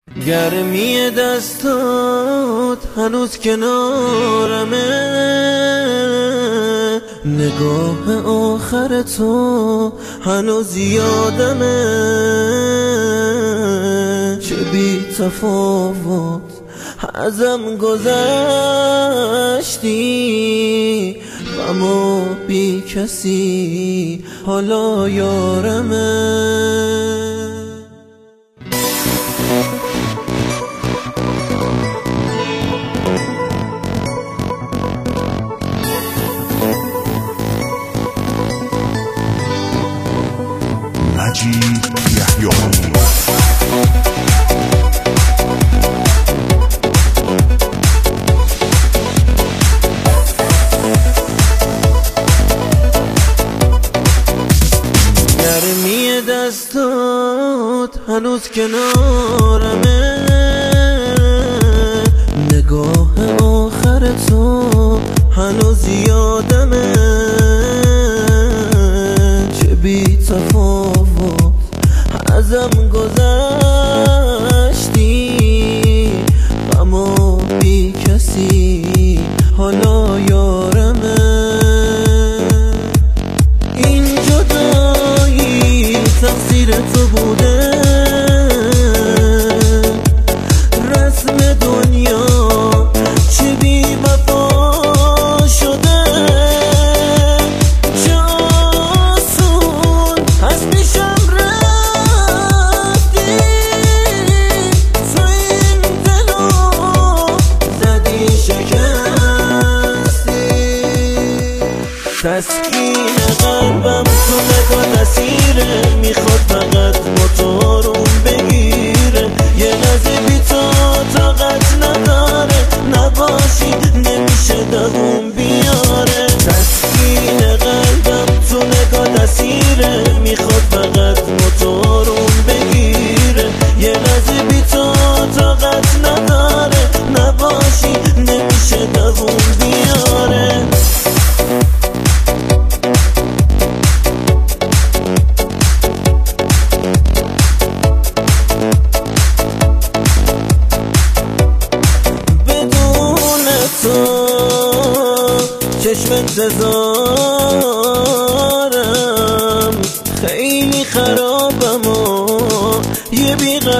گرمی دستات هنوز کنارمه، نگاه آخر تو هنوز یادمه. چه بی تفاوت ازم گذشتی، اما بی کسی حالا یارمه. مجید یحیایی گرمی دستات هنوز کنارمه، نگاه آخر تو هنوز یادمه. چه بی تفاوت ازم گذشتی، اما بی کسی حالا یارمه. این جدایی تقصیر تو بوده، رسم دنیا چه بی وفا شده. چه آسون از پیشم رفتی، تو این دلو زدی شکستی. تسکین قلبم تو نگاه نصیره، میخواد فقط موتورم بگیره. یه لحظه بی تو طاقت نداره، نباشی نمیشه دووم بیاره. تسکین قلبم تو نگاه نصیره، میخواد فقط موتورم بگیره. یه لحظه بی تو طاقت نداره، نباشی نمیشه دووم بیاره. چشم انتظارم خیلی خرابم و یه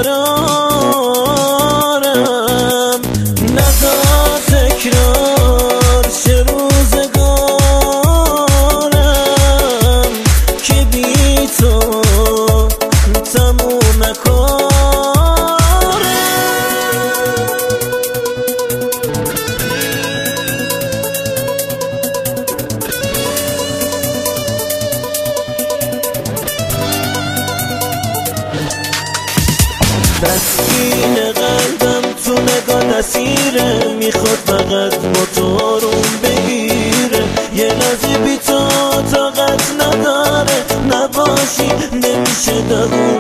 بیقرارم. نذار تکرار شه روزگارم، که بی تو تموم تسکین قلبم تو نگاه نصیره، میخواد فقط موتورم بگیره. یه لحظه بی تو طاقت نداره، نباشی نمیشه دووم